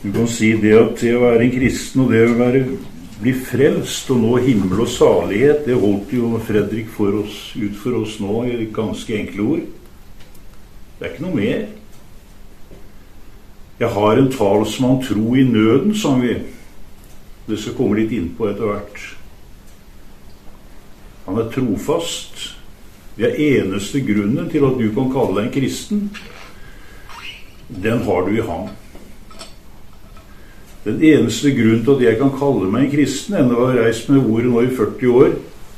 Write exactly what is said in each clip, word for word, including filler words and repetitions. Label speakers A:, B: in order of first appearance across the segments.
A: Du kan si det at det å være en kristen og det å være, bli frelst og nå himmel og salighet, det holdt jo Fredrik for oss, ut for oss nå i ganske enkle ord. Det er ikke noe mer. Jeg har en talsmann tro i nøden, sa vi. Det skal komme litt inn på etter hvert. Han er trofast. Det er eneste grunnen til at du kan kalle deg en kristen. Den har du i ham. Den eneste grunnen til at jeg kan kalle meg en kristen, enda jeg har reist med ordet nå i førti år,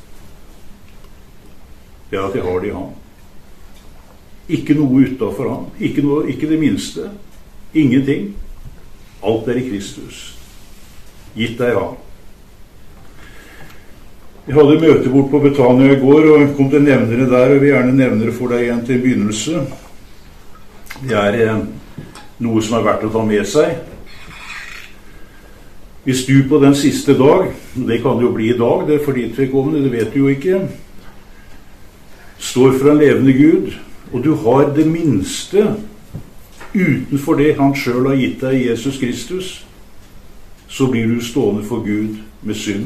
A: det er at jeg har det i ham. Ikke noe utenfor ham. Ikke, noe, ikke det minste. Ingenting. Alt er i Kristus. Gitt deg ham. Jeg hadde møte bort på Betania i går, og kom til nevnere der, og vil gjerne nevne det for deg igjen til en begynnelse. Det er eh, noe som er verdt å ta med seg. Hvis du på den siste dag, det kan det jo bli i dag, det er for ditt vedkommende, det vet du jo ikke, står for en levende Gud, og du har det minste utenfor det han selv har gitt deg i Jesus Kristus, så blir du stående for Gud med synd.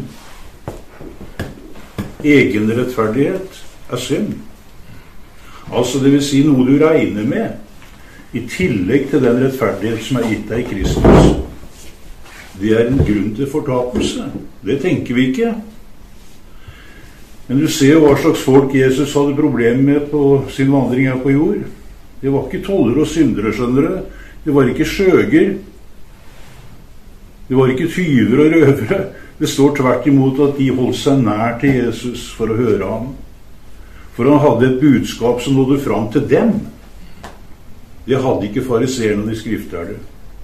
A: Egen rettferdighet er synd. Altså det vil si noe du regner med, i tillegg til den rettferdighet som er gitt deg i Kristus. Det er en grunn til fortapelse. Det tenker vi ikke. Men du ser hva slags folk Jesus hadde problemer med på sin vandring her på jord. Det var ikke toller og syndere, skjønner du. Det var ikke skjøger. Det var ikke tyver og røvere. Det står tvert imot at de holdt seg nær til Jesus for å høre ham. For han hadde et budskap som nådde fram til dem. Det hadde ikke fariseerne og de skriftlærde.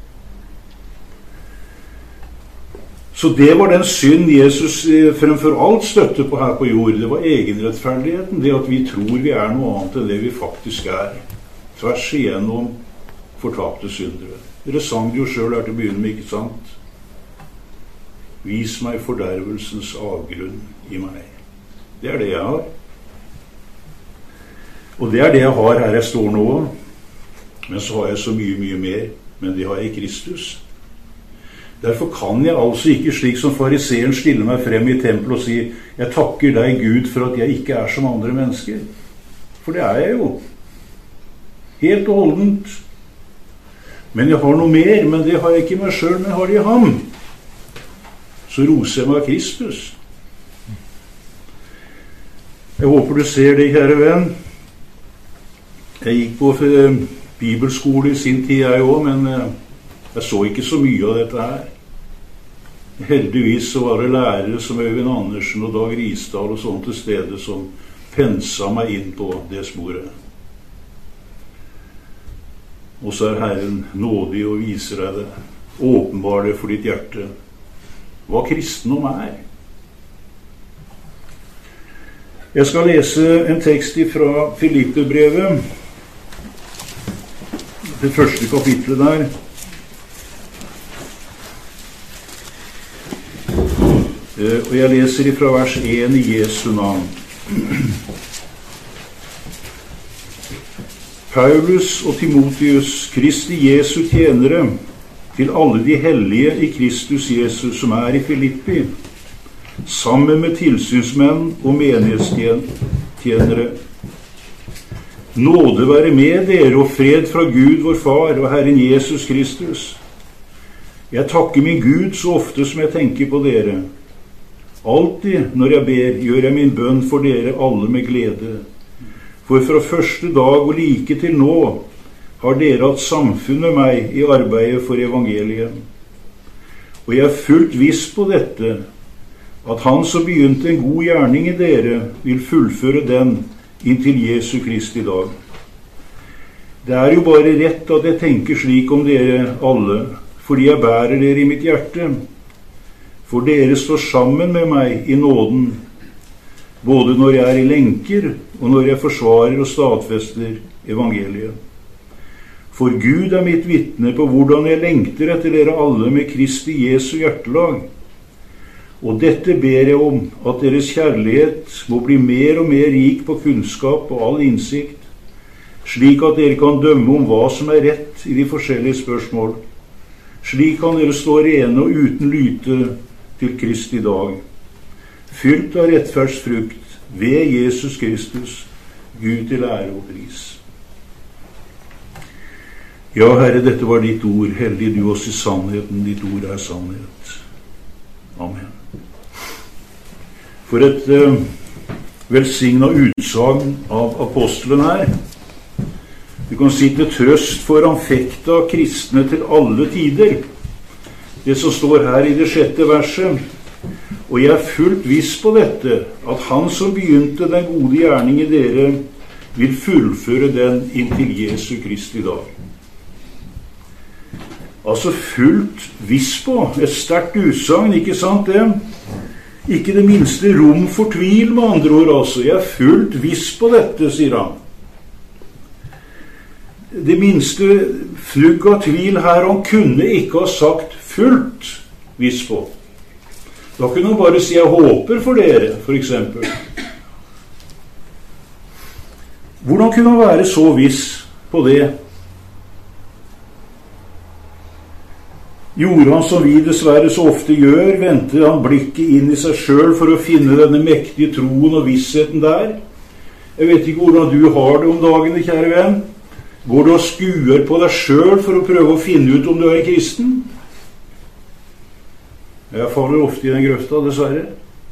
A: Så det var den synd Jesus fremfor alt støtte på her på jord. Det var egenrettferdigheten, det at vi tror vi er noe annet enn det vi faktisk er. Tvers igjennom fortapte syndere. Dere sang jo selv her til å begynne med, ikke sant? Vis meg fordervelsens avgrunn i meg. Det er det jeg har. Og det er det jeg har her jeg står nå. Men så har jeg så mye, mye mer. Men det har jeg i Kristus. Derfor kan jeg altså ikke slik som fariseren stille meg frem i tempelet og si jeg takker deg Gud for at jeg ikke er som andre mennesker. For det er jeg jo. Helt og holdent. Men jeg har noe mer, men det har jeg ikke meg selv, men jeg har det i ham. Så roser jeg meg av Kristus. Jeg håper du ser det, kjære venn. Jeg gikk på bibelskole i sin tid, jeg også, men jeg så ikke så mye av dette her. Heldigvis så var det lærere som Øyvind Andersen og Dag Risdal og sånt til stede som pensa meg inn på det sporet. Og så er Herren nådig og viser deg det. Åpenbar det for ditt hjerte. Hva kristendom er. Jeg skal lese en tekst fra Filippebrevet. Det første kapitlet der. Og jeg leser ifra vers én i Jesu navn. Paulus og Timotheus, Kristi Jesu tjenere, til alle de hellige i Kristus Jesus som er i Filippi, sammen med tilsynsmenn og menighetstjenere. Nåde være med dere og fred fra Gud vår Far og Herren Jesus Kristus. Jeg takker min Gud så ofte som jeg tenker på dere. Alltid når jeg ber, gjør jeg min bønn for dere alle med glede. For fra første dag og like til nå har dere hatt samfunn med meg i arbeidet for evangeliet. Og jeg er fullt viss på dette, at han som begynte en god gjerning i dere, vil fullføre den inntil Jesu Kristi dag. Det er jo bare rett at jeg tenker slik om dere alle, fordi jeg bærer dere i mitt hjerte. For dere står sammen med meg i nåden, både når jeg er i lenker, og når jeg forsvarer og stadfester evangeliet. For Gud er mitt vitne på hvordan jeg lengter etter dere alle med Kristi Jesu hjertelag. Og dette ber jeg om, at deres kjærlighet må bli mer og mer rik på kunnskap og all innsikt, slik at dere kan dømme om hva som er rett i de forskjellige spørsmål. Slik kan dere stå rene og uten lyte til Kristi dag, fylt av rettferdsfrukt ved Jesus Kristus, Gud til ære og pris. Ja, Herre, dette var ditt ord. Hellig du oss i sannheten. Ditt ord er sannhet. Amen. For et uh, velsignet utsagn av apostelen her. Du kan si til trøst for anfekta kristne til alle tider. Det som står her i det sjette verset. Og jeg er fullt viss på dette, at han som begynte den gode gjerning i dere, vil fullføre den inntil Jesu Kristi dag. Altså fullt viss på, et sterkt utsagn, ikke sant det? Ikke det minste rom for tvil, med andre ord altså. Jeg er fullt viss på dette, sier han. Det minste flugg av tvil her, han kunne ikke ha sagt fullt viss på. Da kunne han bare si, jeg håper for dere, for eksempel. Hvordan kunne han være så viss på det? Gjorde han som vi dessverre så ofte gjør, vendte han blikket inn i seg selv for å finne denne mektige troen og vissheten der? Jeg vet ikke hvordan du har det om dagene, kjære venn. Går du og skuer på deg selv for å prøve å finne ut om du er en kristen? Jeg faller ofte i den grøfta, dessverre.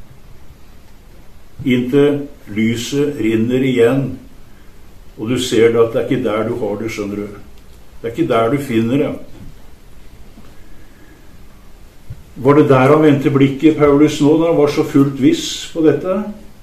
A: Inntil lyset rinner igjen, og du ser at det er ikke der du har det, skjønner du. Det er ikke der du finner det. Var det der han vendte blikket, Paulus, nå, da han var så fullt viss på dette?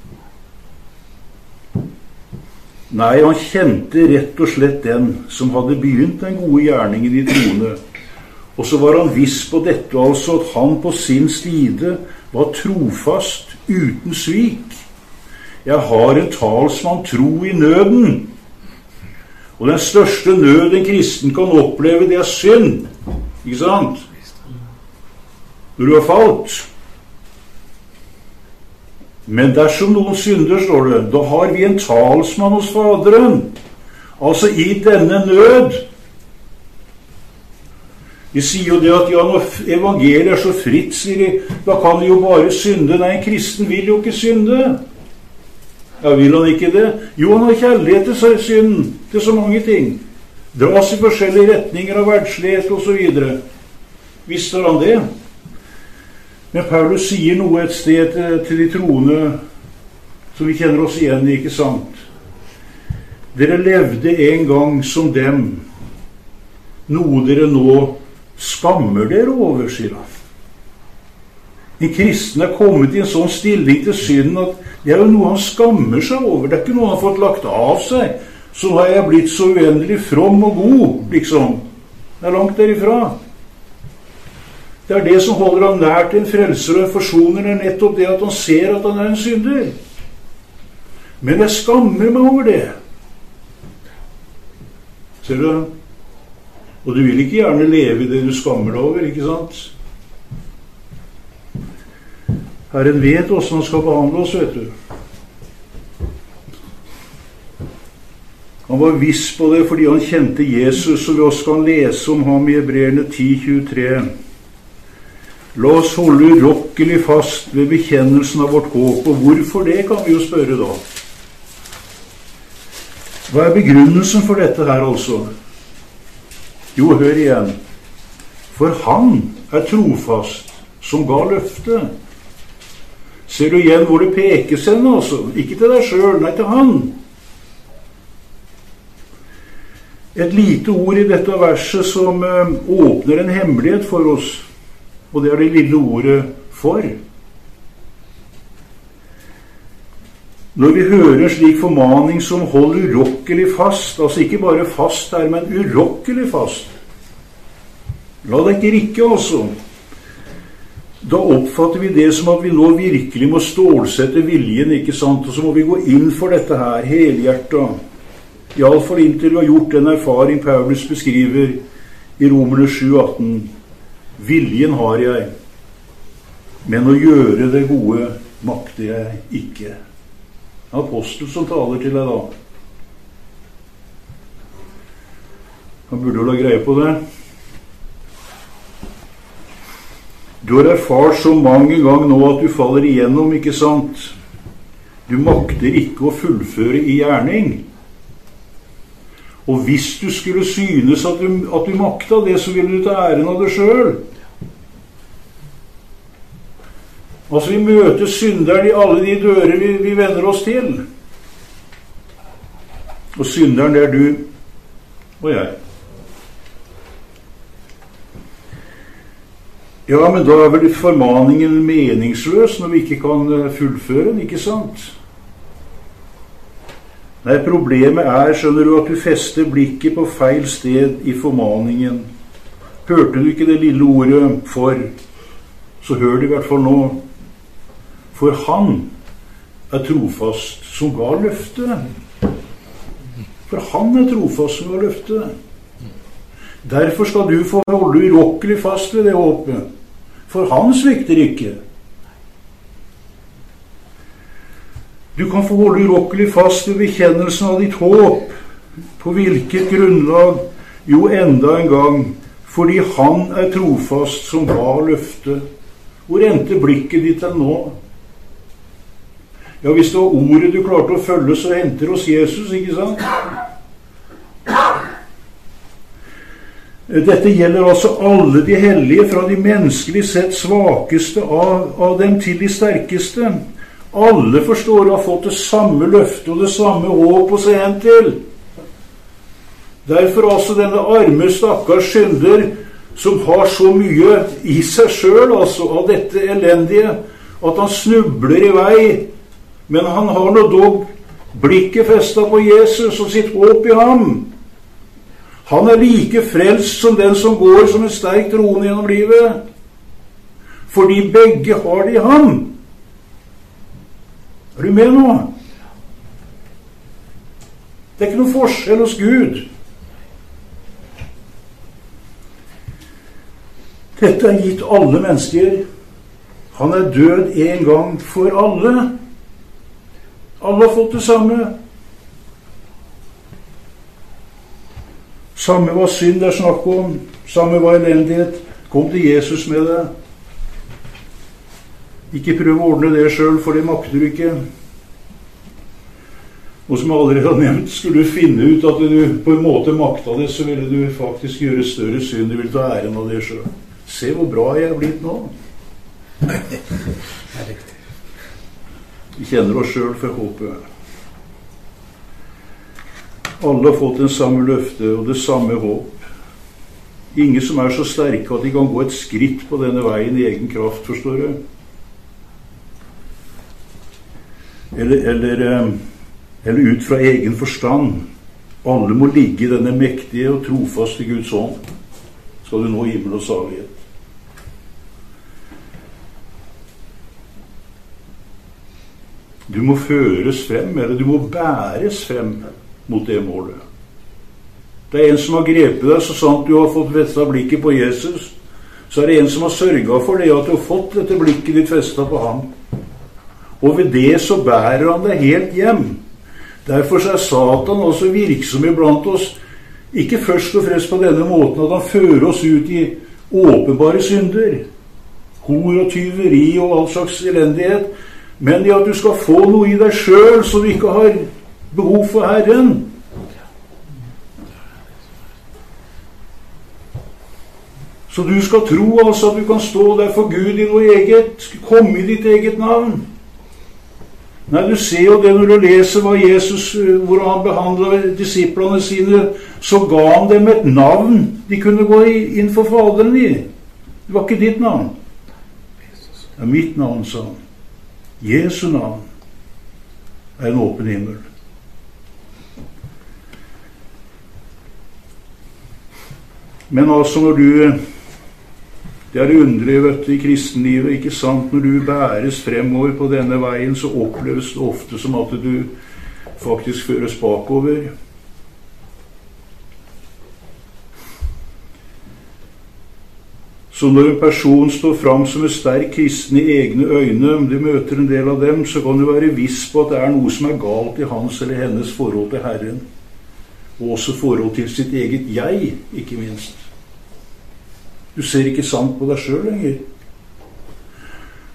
A: Nei, han kjente rett og slett den som hadde begynt den gode gjerningen i troende. Og så var han viss på dette, altså at han på sin side var trofast, uten svik. Jeg har en talsmann tro i nøden. Og den største nød en kristen kan oppleve, det er synd. Ikke sant? Når du har falt. Men dersom noen synder, står det, da har vi en talsmann hos Faderen. Altså i denne nød. De sier jo det at ja, når evangeliet er så fritt, sier de, da kan de jo bare synde. Nei, en kristen vil jo ikke synde. Ja, vil han ikke det? Jo, han har kjærlighet til synden, til så mange ting. Dras i forskjellige retninger av verdslighet og så videre. Visste han det? Men Paulus sier noe et sted til, til de troende som vi kjenner oss igjen i, ikke sant? Dere levde en gang som dem, noe dere nå skammer dere over, sier han. En kristen er kommet i en sånn stilling til synden at det er jo noe han skammer seg over. Det er ikke noe han har fått lagt av seg. Så har jeg blitt så uendelig from og god, liksom. Det er langt derifra. Det er det som holder ham nær til en frelser og en forsoner, er nettopp det at han ser at han er en synder. Men jeg skammer meg over det. Ser du? Og du vil ikke gjerne leve i det du skammer deg over, ikke sant? Herren vet hvordan han skal behandle oss, vet du. Han var viss på det fordi han kjente Jesus, og vi også kan lese om ham i Hebreerne ti tjuetre. La oss holde urokkelig fast ved bekjennelsen av vårt håp, og hvorfor det, kan vi jo spørre da. Hva er begrunnelsen for dette her altså? Jo, hør igjen. For han er trofast, som ga løfte. Ser du igjen hvor det pekes hen altså? Ikke til deg selv, nei til han. Et lite ord i dette verset som øh, åpner en hemmelighet for oss. Og det er det lille ordet for. Når vi hører en slik formaning som hold urokkelig fast, altså ikke bare fast her, men urokkelig fast. La deg ikke rikke altså. Da oppfatter vi det som at vi nå virkelig må stålsette viljen, ikke sant? Og så må vi gå inn for dette her, helhjertet. I alle fall inntil vi har gjort den erfaring Paulus beskriver i Romerne sju atten. Viljen har jeg, men å gjøre det gode makter jeg ikke. Apostel som taler til deg da. Han burde jo la greie på det. Du har erfart så mange ganger nå at du faller igjennom, ikke sant? Du makter ikke å fullføre i gjerning. Og hvis du skulle synes at du, at du makta det, så ville du ta æren av det selv. Altså, vi møter synderen i alle de dører vi, vi vender oss til. Og synderen det er du og jeg. Ja, men da er vel formaningen meningsløs når vi ikke kan fullføre den, ikke sant? Nei, problemet er, skjønner du, at du fester blikket på feil sted i formaningen. Hørte du ikke det lille ordet for, så hør det i hvert fall nå. For han er trofast som ga løftet. For han er trofast som ga løftet. Derfor skal du få holde urokkelig fast ved det håpet. For han svikter ikke. Du kan få holde urokkelig fast ved bekjennelsen av ditt håp. På hvilket grunnlag? Jo, enda en gang. Fordi han er trofast som ga løftet. Hvor endte blikket ditt til nå? Ja, hvis det var ordet du klarte å følge, så henter oss Jesus, ikke sant? Dette gjelder altså alle de hellige, fra de menneskelig sett svakeste av, av dem til de sterkeste. Alle forstår å ha fått det samme løfte og det samme håp å se hen til. Derfor altså denne arme stakkars synder, som har så mye i seg selv, altså av dette elendige, at han snubler i vei, men han har nå dog blikket festet på Jesus og sitt håp i ham. Han er like frelst som den som går som en sterk troende gjennom livet. Fordi begge har det i ham. Er du med nå? Det er ikke noen forskjell hos Gud. Dette er gitt alle mennesker. Han er død en gang for alle. Alle har fått det samme. Samme var synd det er snakk om. Samme var elendighet. Kom til Jesus med det. Ikke prøv å ordne det selv, for det makter du ikke. Og som jeg allerede har nevnt, skulle du finne ut at du på en måte makta det, så ville du faktisk gjøre større synd. Du vil ta æren av det selv. Se hvor bra jeg er blitt nå. Vi kjenner oss selv for håpet. Alle har fått den samme løfte og det samme håp. Ingen som er så sterke at de kan gå et skritt på denne veien i egen kraft, forstår du? Eller, eller, eller ut fra egen forstand. Alle må ligge i denne mektige og trofaste Guds ånd. Skal du nå himmel og salighet. Du må føres frem, eller du må bæres frem mot det målet. Det er en som har grepet deg, så sant du har fått festet blikket på Jesus, så er det en som har sørget for det, at du har fått dette blikket ditt festet på ham. Og ved det så bærer han deg helt hjem. Derfor så er Satan også virksom iblant oss, ikke først og fremst på denne måten at han fører oss ut i åpenbare synder, hor og tyveri og all slags elendighet, men i at du skal få noe i deg selv så du ikke har behov for Herren. Så du skal tro altså at du kan stå der for Gud i noe eget, komme i ditt eget navn. Nei, du ser jo det når du leser hva Jesus, hvor han behandlet disiplene sine, så ga han dem et navn de kunne gå inn for Faderen i. Det var ikke ditt navn. Det er mitt navn, sa han. Jesu navn er en åpen himmel. Men altså når du, det er det underlige vet du, i kristenlivet, ikke sant, når du bæres fremover på denne veien, så oppleves det ofte som at du faktisk føres bakover. Så når en person står fram som en sterk kristen i egne øyne, om du møter en del av dem, så kan du være viss på at det er noe som er galt i hans eller hennes forhold til Herren. Og også forhold til sitt eget jeg, ikke minst. Du ser ikke sant på deg selv lenger.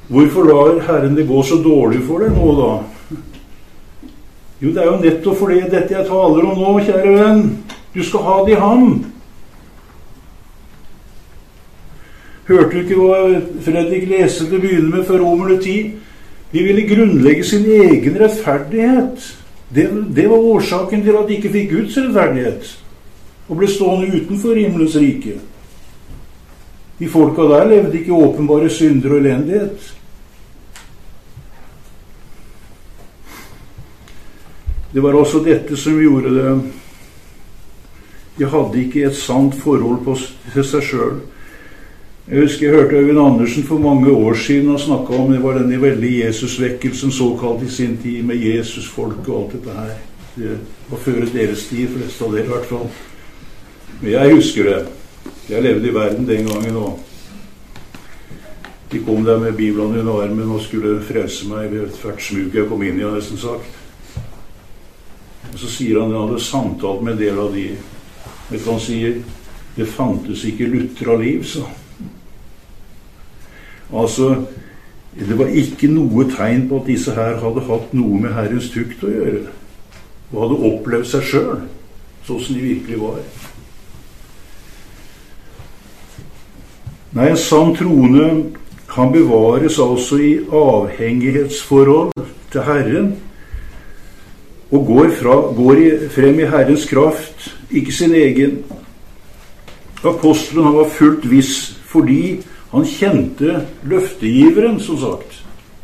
A: Hvorfor lar Herren det gå så dårlig for deg nå da? Jo, det er jo nettopp for det dette jeg taler om nå, kjære venn. Du skal ha det i ham. Hørte du ikke hva Fredrik leste til å begynne med for Romerne ti? De ville grunnlegge sin egen rettferdighet. Det, det var årsaken til at de ikke fikk Guds rettferdighet og ble stående utenfor himmelens rike. De folka der levde ikke åpenbare synder og elendighet. Det var også dette som gjorde det. De hadde ikke et sant forhold på, til seg selv. Jeg husker jeg hørte Øyvind Andersen for mange år siden og snakket om det var denne veldige Jesusvekkelsen såkalt i sin tid med Jesusfolk og alt dette her. Det var før deres tid, flest av det i hvert fall. Men jeg husker det. Jeg levde i verden den gangen også. De kom der med Bibelen under armen og skulle frelse meg ved hvert smug jeg kom inn i, har jeg nesten sagt. Og så sier han at han hadde samtalt med en del av de. Vet du hva han sier? Det fantes ikke lutra liv, så. Altså, det var ikke noe tegn på at disse her hadde hatt noe med Herrens tukt å gjøre. Og hadde opplevd seg selv, sånn som de virkelig var. Nei, en sann troende kan bevares altså i avhengighetsforhold til Herren, og går, fra, går i, frem i Herrens kraft, ikke sin egen. Apostelen han var fullt viss fordi han kjente løftegiveren, som sagt.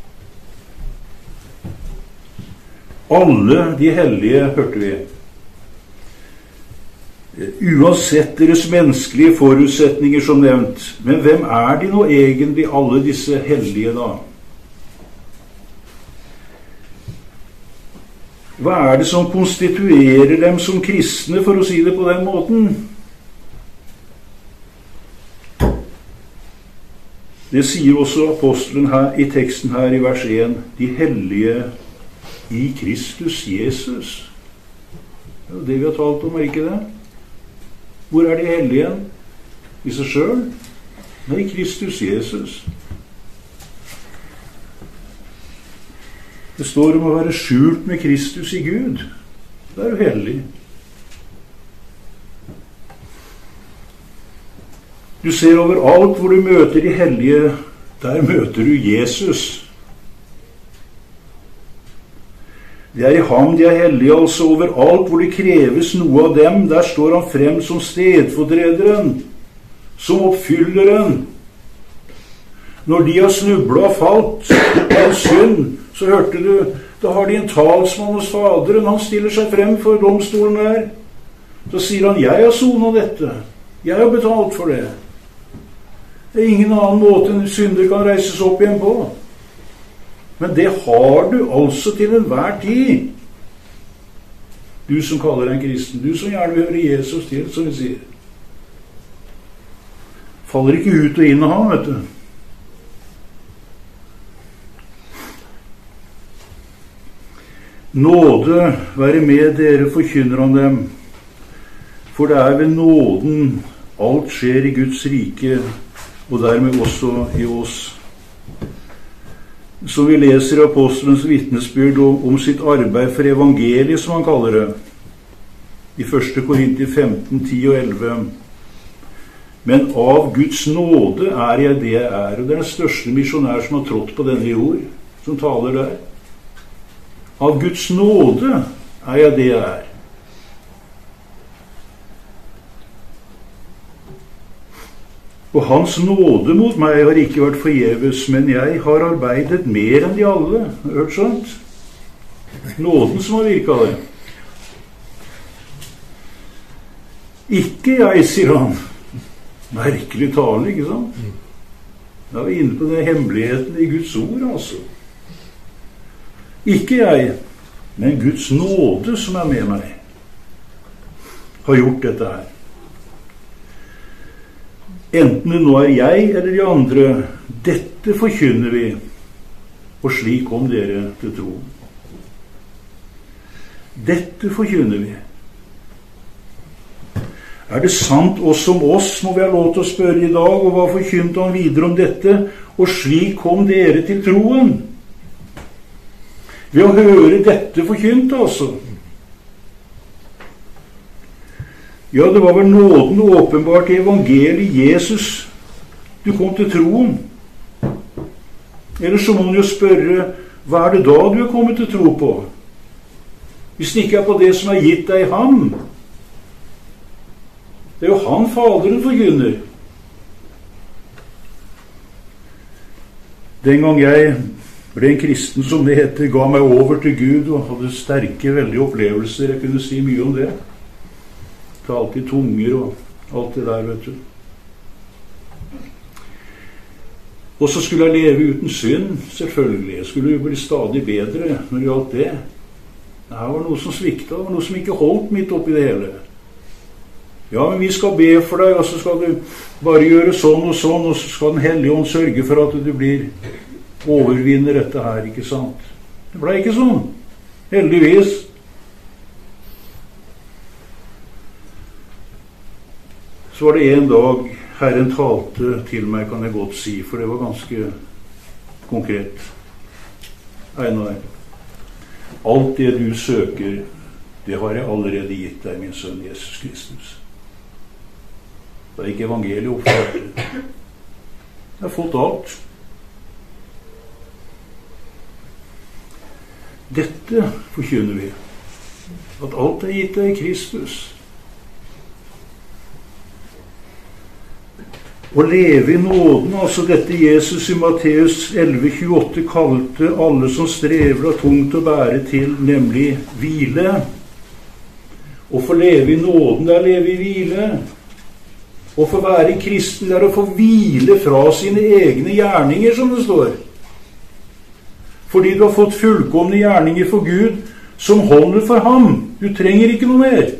A: Alle de hellige, hørte vi. Uansett deres menneskelige forutsetninger som nevnt. Men hvem er de nå egentlig, alle disse hellige da? Hva er det som konstituerer dem som kristne, for å si det på den måten? Det sier også apostelen her i teksten her i vers en. De hellige i Kristus Jesus. Det er det vi har talt om, er ikke det? Hvor er de hellige? I seg selv? Nei, i Kristus Jesus. Det står om å være skjult med Kristus i Gud. Det er jo hellig. Du ser overalt hvor du møter de hellige, der møter du Jesus. Det er i ham de er hellige, altså overalt hvor det kreves noe av dem, der står han frem som stedfortrederen, som oppfylleren. Når de har snublet og falt i en synd, så hørte du, da har de en talsmann hos Faderen, han stiller seg frem for domstolen der. Så sier han, jeg har sonet dette, jeg har betalt for det. Det er ingen annen måte en synder kan reises opp igjen på. Men det har du altså til enhver tid. Du som kaller deg en kristen, du som gjerne vil høre Jesus til, som vi sier. Faller ikke ut og inn av ham, vet du. Nåde være med dere, forkynner han dem, for det er ved nåden alt skjer i Guds rike, og dermed også i oss. Så vi leser apostelens vitnesbyrd om sitt arbeid for evangeliet, som han kaller det, i første Korinter femten, ti og elleve. Men av Guds nåde er jeg det jeg er, og det er den største misjonær som har trådt på denne jord, som taler der. Av Guds nåde er jeg det jeg er. Og hans nåde mot meg har ikke vært forgjeves, men jeg har arbeidet mer enn de alle. Har du hørt sånt? Nåden som har virket det. Ikke jeg, sier han. Merkelig tale, ikke sant? Da er vi inne på den hemmeligheten i Guds ord, altså. Ikke jeg, men Guds nåde som er med meg, har gjort dette her. Enten det nå er jeg eller de andre, dette forkynner vi, og slik kom dere til tro. Dette forkynner vi. Er det sant også om oss, må vi ha lov til å spørre i dag, og hva forkynte han videre om dette? og slik kom dere til troen. Ved å høre dette forkynt, altså. Ja, det var vel nåden åpenbart i evangeliet Jesus du kom til troen. Eller så må man jo spørre, hva er det da du er kommet til tro på? Hvis det ikke er på det som er gitt deg ham. Det er jo han Faderen forkynner. Den gang jeg ble en kristen, som det heter, ga meg over til Gud og hadde sterke, veldige opplevelser. Jeg kunne si mye om det. Talte i tunger og alt det der, vet du. Og så skulle jeg leve uten synd, selvfølgelig. Jeg skulle jo bli stadig bedre når det gjaldt det. Det her var noe som svikta, det var noe som ikke holdt midt oppi det hele. Ja, men vi skal be for deg, og så skal du bare gjøre sånn og sånn, og så skal Den hellige ånd sørge for at du blir overvinner dette her, ikke sant? Det ble ikke sånn. Heldigvis. Så var det en dag Herren talte til meg, kan jeg godt si, for det var ganske konkret. Einar, alt det du søker, det har jeg allerede gitt deg, min sønn Jesus Kristus. Det er ikke evangeliet oppfattet. Jeg har fått alt. Dette forkynner vi, at alt er gitt deg i Kristus. Å leve i nåden, altså dette Jesus i Matteus elleve tjueåtte kalte alle som strever og tungt å bære til, nemlig hvile. Å få leve i nåden, det er å leve i hvile. Å få være kristen, det er å få hvile fra sine egne gjerninger, som det står. Fordi du har fått fullkomne gjerninger for Gud, som holder for ham. Du trenger ikke noe mer.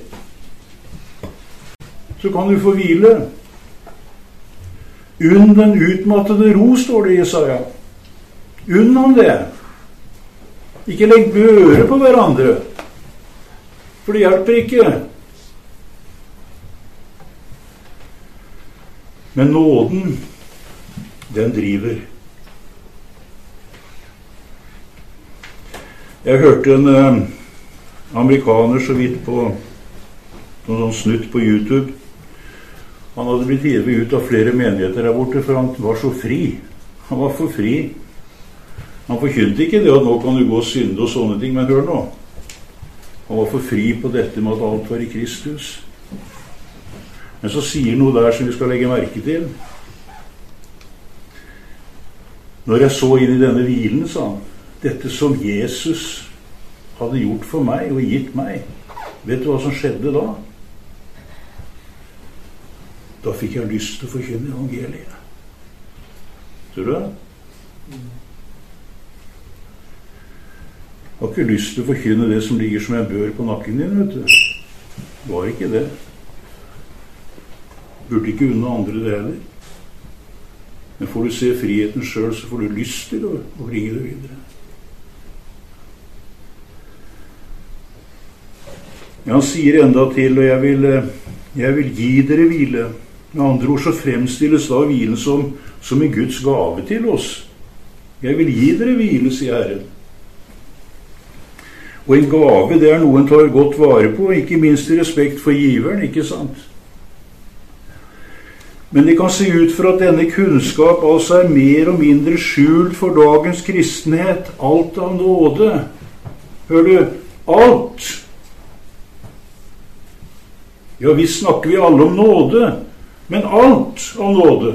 A: Så kan du få hvile. Unn den utmattede ro, står det i Jesaja. Unn han det. Ikke legg børe på hverandre, for det hjelper ikke. Men nåden, den driver. Jeg hørte en eh, amerikaner så vidt på noen sånn snutt på YouTube. Han hadde blitt hivet ut av flere menigheter der borte, for han var så fri. Han var for fri. Han forkynte ikke det at nå kan du gå og synde og sånne ting, men hør nå. Han var for fri på dette med at alt var i Kristus. Men så sier noe der som vi skal legge merke til. Når jeg så inn i denne hvilen, sa han, dette som Jesus hadde gjort for meg og gitt meg, vet du hva som skjedde da? Da fikk jeg lyst til å forkynne evangeliet. Tror du det? Jeg har ikke lyst til å forkynne det som ligger som en bør på nakken din, vet du. Det var ikke det. Burde ikke unne andre det heller. Men får du se friheten selv, så får du lyst til å, å bringe det videre. Ja, han sier enda til, og jeg vil, jeg vil gi dere hvile. Med andre ord så fremstilles da hvilen som, som en Guds gave til oss. Jeg vil gi dere hvile, sier Herren. Og en gave, det er noe en tar godt vare på, ikke minst i respekt for giveren, ikke sant? Men det kan se ut for at denne kunnskap altså er mer og mindre skjult for dagens kristenhet. Alt av nåde. Hør du? Alt! Ja, visst snakker vi alle om nåde, men alt av nåde.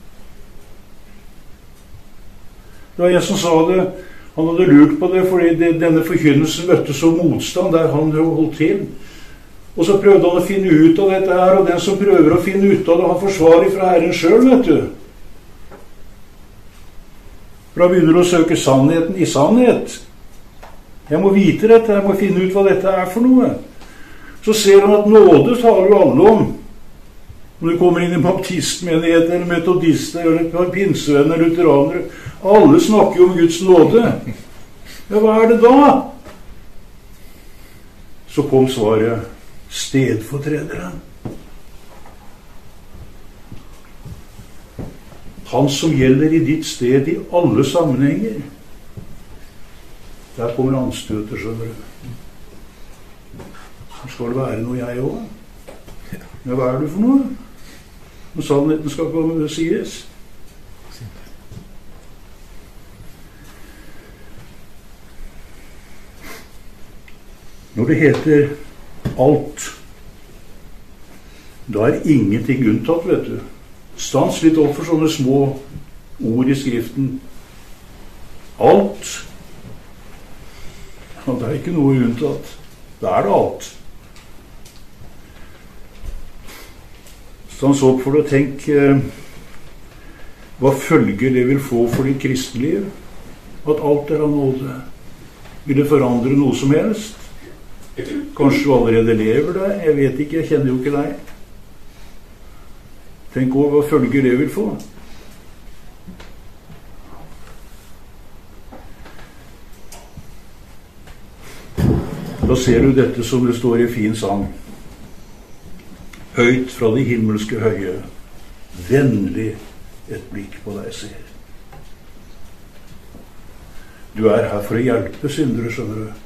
A: Det var en som sa det, han hadde lurt på det, fordi det, denne forkynnelsen møtte så motstand der han holdt til. Og så prøvde han å finne ut av dette her, og den som prøver å finne ut av det, han forsvarer fra Herren selv, vet du. For da begynner du å søke sannheten i sannhet. Jeg må vite dette, jeg må finne ut hva dette er for noe. Så ser han at nåde taler jo alle om. Når du kommer inn i baptistmenighet, eller metodister, eller pinsevenner, lutheranere, alle snakker jo om Guds nåde. Ja, hva er det da? Så kom svaret, stedfortrederen. Han som gjelder i ditt sted i alle sammenhenger. Der kommer anstøter, skjønner du. Skal det være noe jeg også? Ja, hva er du for noe? Når sannheten skal komme og sies. Når det heter alt, da er ingenting unntatt, vet du. Stans litt opp for sånne små ord i skriften. Alt. Ja, det er ikke noe unntatt. Da er det alt. Stans opp for å tenke hva følger det vil få for ditt kristeliv. At alt er av nåde. Vil det forandre noe som helst? Kanskje du allerede lever der? Jeg vet ikke, jeg kjenner jo ikke deg. Tenk over hva følger det vil få. Da ser du dette som det står i fin sang. Høyt fra de himmelske høye, vennlig et blikk på deg ser. Du er her for å hjelpe syndere, skjønner du.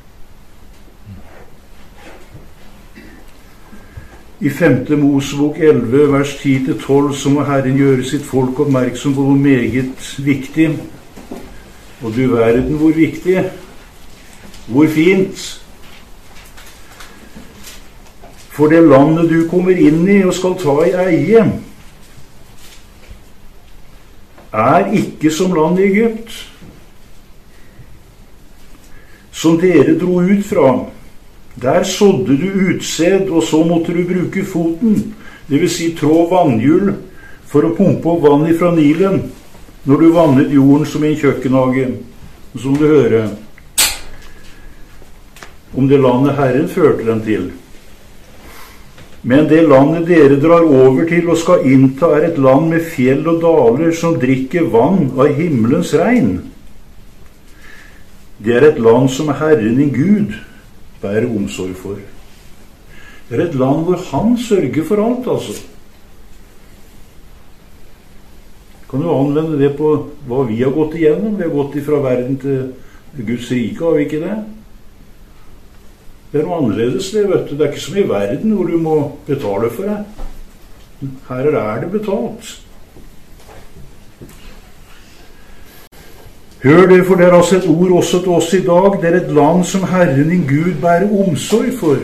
A: I femte Mosebok elleve, vers ti til tolv, så må Herren gjøre sitt folk oppmerksom på noe meget viktig. Og du verden hvor viktig, hvor fint. For det landet du kommer inn i og skal ta i eie, er ikke som landet i Egypt, som dere dro ut fra. Der sådde du utsed, og så måtte du bruke foten, det vil si trå vannhjul, for å pumpe opp vann fra Nilen, når du vannet jorden som i en kjøkkenhage. Og så må du høre om det landet Herren førte dem til. Men det landet dere drar over til og skal innta, er et land med fjell og daler som drikker vann av himmelens regn. Det er et land som Herren din Gud bærer omsorg for. Det er et land hvor han sørger for alt, altså. Kan du anvende det på hva vi har gått igjennom? Vi har gått fra verden til Guds rike, har vi ikke det? Det er noe annerledes, det, vet du. Det er ikke som i verden hvor du må betale for det. Her er det betalt. Hør det, for det er altså et ord også til oss i dag. Det er et land som Herren din Gud bærer omsorg for.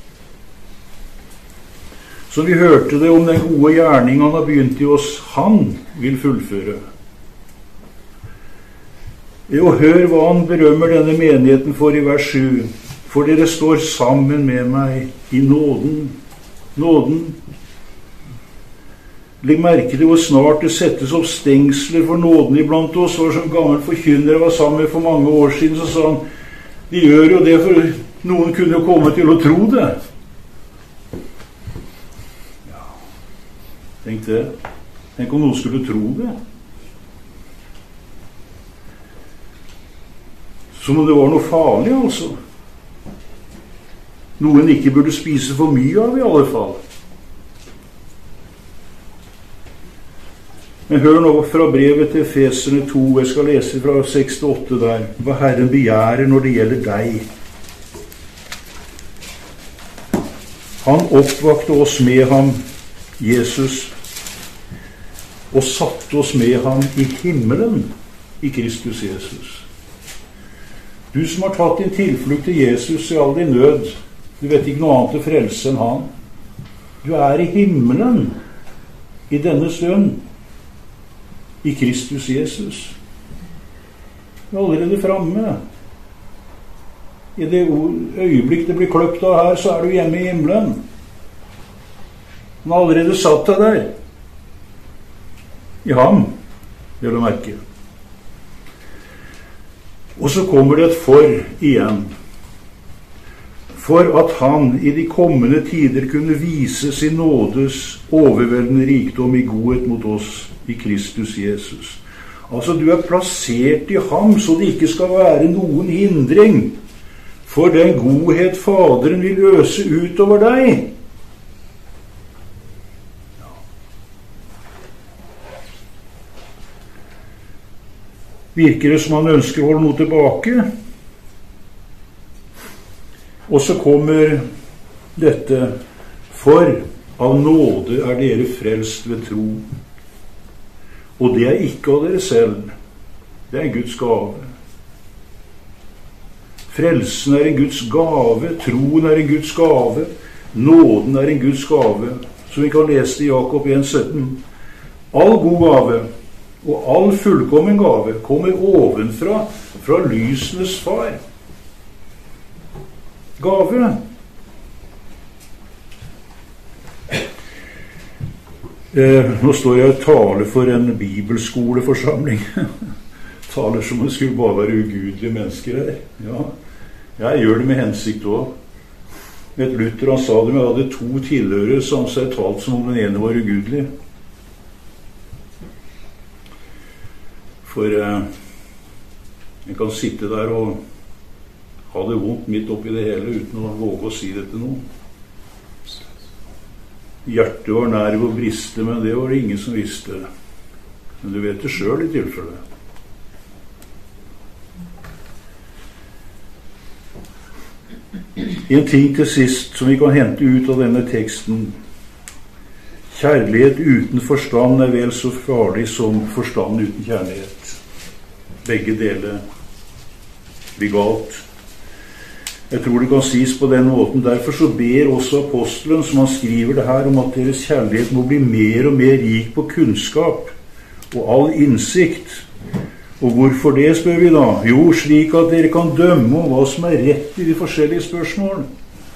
A: Så vi hørte det om den gode gjerning han har begynt i oss. Han vil fullføre. Og hør hva han berømmer denne menigheten for i vers sju. For dere står sammen med meg i nåden. Nåden. Legg merke til hvor snart det settes opp stengsler for nåden iblant oss. Og som gammel forkynner var sammen med for mange år siden, så sa han, de gjør jo det for noen kunne jo komme til å tro det. Ja, tenk det. Tenk om noen skulle tro det. Som om det var noe farlig, altså. Noen ikke burde spise for mye av, i alle fall. Men hør nå fra brevet til Efeserne to, jeg skal lese fra seks til åtte der, hva Herren begjærer når det gjelder deg. Han oppvakte oss med ham, Jesus, og satte oss med ham i himmelen i Kristus Jesus. Du som har tatt din tilflukt til Jesus i all din nød, du vet ikke noe annet til frelse enn han. Du er i himmelen i denne stund. I Kristus Jesus. Du er allerede fremme. I det øyeblikk det blir kløpt av her, så er du hjemme i himmelen. Han har allerede satt deg der. I ham, vil du merke. Og så kommer det et for igjen. For at han i de kommende tider kunne vise sin nådes overveldende rikdom i godhet mot oss i Kristus Jesus. Altså, du er plassert i ham, så det ikke skal være noen hindring for den godhet Faderen vil øse ut over deg. virker det som han ønsker å holde noe tilbake. Og så kommer dette: for av nåde er dere frelst ved tro. Og det er ikke av dere selv, det er Guds gave. Frelsen er en Guds gave, troen er en Guds gave, nåden er en Guds gave, som vi kan lese i Jakob en sytten. All god gave og all fullkommen gave kommer ovenfra, fra lysenes far. Gave. Eh, nå står jeg og taler for en bibelskoleforsamling. Taler som om det skulle bare være ugudelige mennesker her. Ja, jeg gjør det med hensikt også. Et Luther, han sa det, men jeg hadde to tilhørere som seg talt som om den ene var ugudelig. For eh, jeg kan sitte der og ha det vondt midt oppi det hele uten å våge å si det til noen. Hjertet var nær ved å briste, men det var det ingen som visste. Men du vet det selv i tilfelle. En ting til sist som vi kan hente ut av denne teksten: kjærlighet uten forstand er vel så farlig som forstand uten kjærlighet. Begge deler blir galt. Jeg tror det kan sies på den måten. Derfor så ber også apostelen, som han skriver det her, om at deres kjærlighet må bli mer og mer rik på kunnskap og all innsikt. Og hvorfor det, spør vi da? Jo, slik at dere kan dømme om hva som er rett i de forskjellige spørsmål.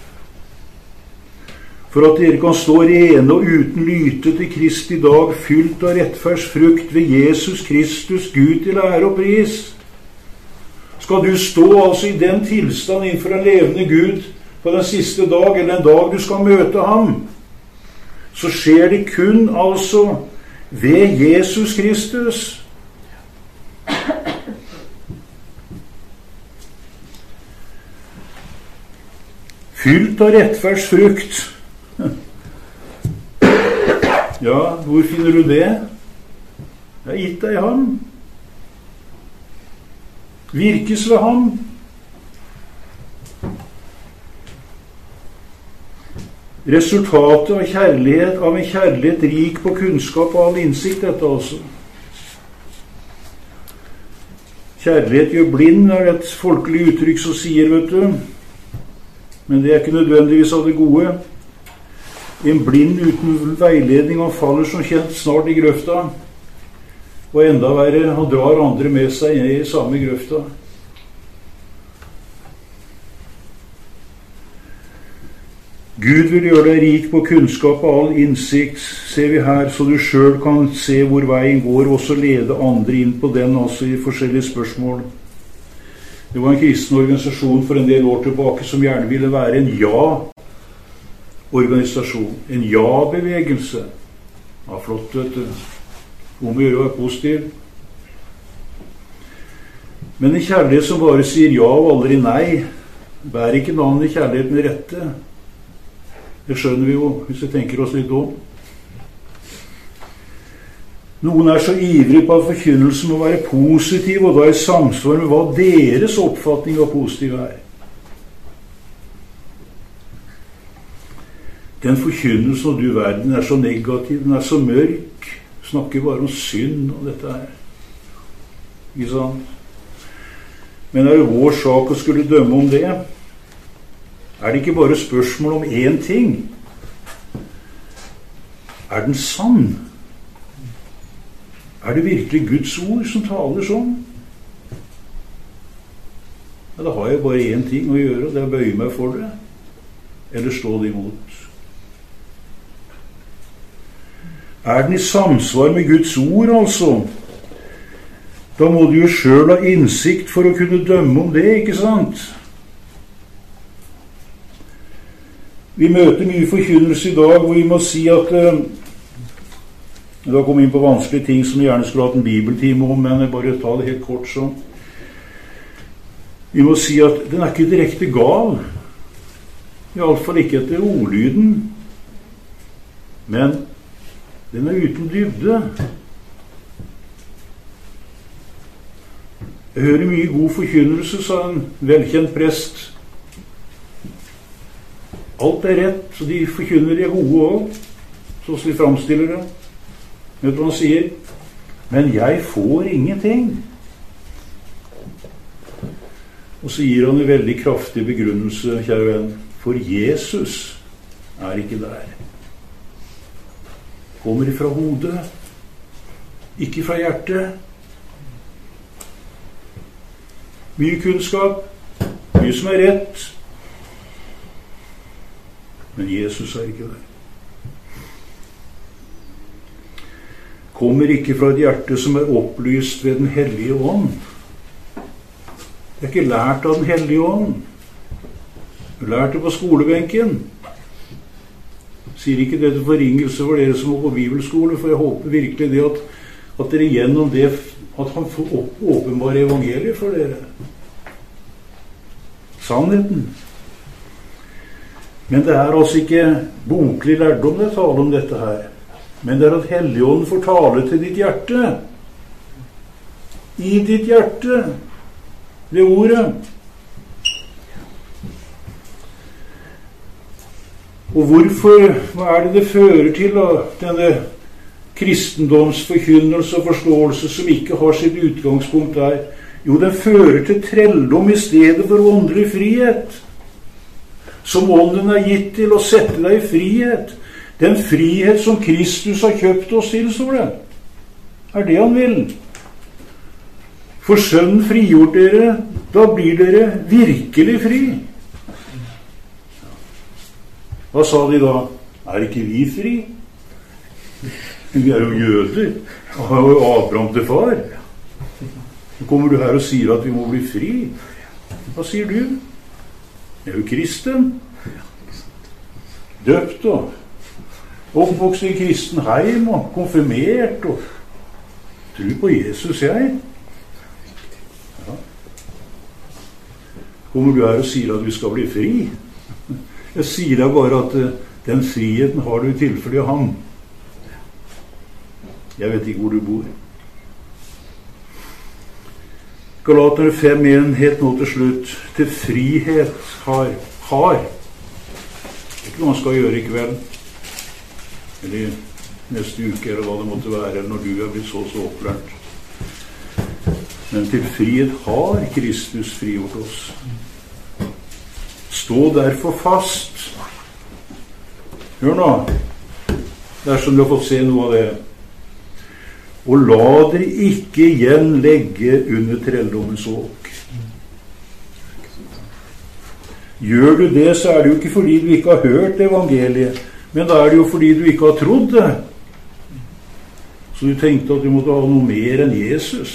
A: For at dere kan stå rene og uten lyte til Kristi dag, fylt av rettferdsfrukt ved Jesus Kristus, Gud til ære og pris. Skal du stå altså i den tilstand innenfor en levende Gud på den siste dag, eller en dag du skal møte ham, så skjer det kun altså ved Jesus Kristus. Fylt av rettferdsfrukt. Ja, hvor finner du det? Jeg har gitt deg ham. Virkes ved ham. Resultatet av kjærlighet, av en kjærlighet rik på kunnskap og all innsikt, dette altså. Kjærlighet gjør blind, er det et folkelig uttrykk som sier, vet du. Men det er ikke nødvendigvis av det gode. En blind uten veiledning, han faller som kjent snart i grøfta. Og enda verre, han drar andre med seg ned i samme grøfta. Gud vil gjøre deg rik på kunnskap og all innsikt, ser vi her, så du selv kan se hvor veien går, og også lede andre inn på den, altså i forskjellige spørsmål. Det var en kristen organisasjon for en del år tilbake som gjerne ville være en ja-organisasjon, en ja-bevegelse. Ja, flott, vet du. Om å gjøre å være positiv. Men en kjærlighet som bare sier ja og aldri nei, bærer ikke navnet i kjærlighet med rette. Det skjønner vi jo, hvis vi tenker oss litt om. Noen er så ivrige på at forkynnelsen må være positiv, og da i samsvar med hva deres oppfatning av positiv er. Den forkynnelsen av du verden er så negativ, den er så mørk, snakker bare om synd og dette her. Ikke sant? Men er det vår sak å skulle dømme om det? Er det ikke bare spørsmål om én ting? Er den sann? Er det virkelig Guds ord som taler sånn? Ja, da har jeg bare én ting å gjøre, og det er å bøye meg for det, eller stå det imot. Er den i samsvar med Guds ord, altså? Da må du jo selv ha innsikt for å kunne dømme om det, ikke sant? Vi møter mye forkynnelse i dag hvor vi må si at uh, da kom vi inn på vanskelige ting som vi gjerne skulle hatt en bibeltime om, men jeg bare tar det helt kort sånn. Vi må si at den er ikke direkte gal, i alle fall ikke etter ordlyden, men den er uten dybde. Jeg hører mye god forkynnelse, sa en velkjent prest. Alt er rett, så de forkynner de er gode også, så de framstiller det. Vet du hva han sier? Men jeg får ingenting. Og så gir han en veldig kraftig begrunnelse, kjære venn, for Jesus er ikke der. Kommer ifra hodet, ikke fra hjertet. Mye kunnskap, mye som er rett, men Jesus er ikke der. Kommer ikke fra et hjerte som er opplyst ved den hellige ånd. Det er ikke lært av den hellige ånd. Du lærte det på skolebenken. Sier ikke det til forringelse for dere som går på bibelskole, for jeg håper virkelig det at, at dere gjennom det, at han får åpenbare evangeliet for dere. Sannheten. Men det er altså ikke boklig lærdom det taler om dette her. Men det er at Helligånden får tale til ditt hjerte. I ditt hjerte. Ved ordet. Og hvorfor, hva er det det fører til da, denne kristendomsforkynnelse og forståelse som ikke har sitt utgangspunkt der? Jo, den fører til trelldom i stedet for åndelig frihet. Som ånden er gitt til å sette deg i frihet. Den frihet som Kristus har kjøpt oss til, står det. Er det han vil. For Sønnen frigjort dere, da blir dere virkelig fri. Hva sa de da? Er ikke vi fri? Vi er jo jøder. Og har jo Abraham til far. Så kommer du her og sier at vi må bli fri. Hva sier du? Jeg er jo kristen. Døpt og oppvokst i kristen heim og konfirmert og tror på Jesus, jeg. Ja. Kommer du her og sier at vi skal bli fri? Jeg sier deg bare at uh, den friheten har du i tilfelle av ham. Jeg vet ikke hvor du bor. Galaterne fem en, helt nå til slutt. Til frihet har, har. Det er ikke noe man skal gjøre i kveld. Eller neste uke, eller hva det måtte være, når du er blitt så så opplært. Men til frihet har Kristus frigjort oss. Stå derfor fast. Hør nå, dersom du har fått se noe av det. Og la dere ikke igjen legge under trelldommens åk. Gjør du det, så er det jo ikke fordi du ikke har hørt evangeliet, men da er det jo fordi du ikke har trodd det. Så du tenkte at du måtte ha noe mer enn Jesus.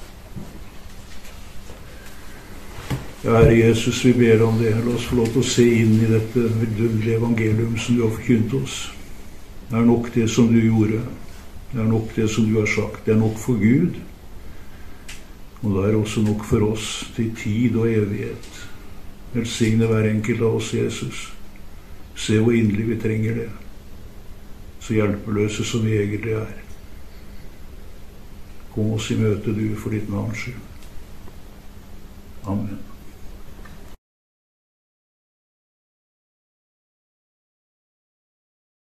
A: Ja, Herre Jesus, vi ber om det. La oss få lov til å se inn i dette vidunderlige evangelium som du har forkynt oss. Det er nok det som du gjorde. Det er nok det som du har sagt. Det er nok for Gud. Og det er også nok for oss til tid og evighet. Velsigne hver enkelt av oss, Jesus. Se hvor inderlig vi trenger det. Så hjelpeløse som vi egentlig er. Kom oss i møte, du, for ditt navns skyld.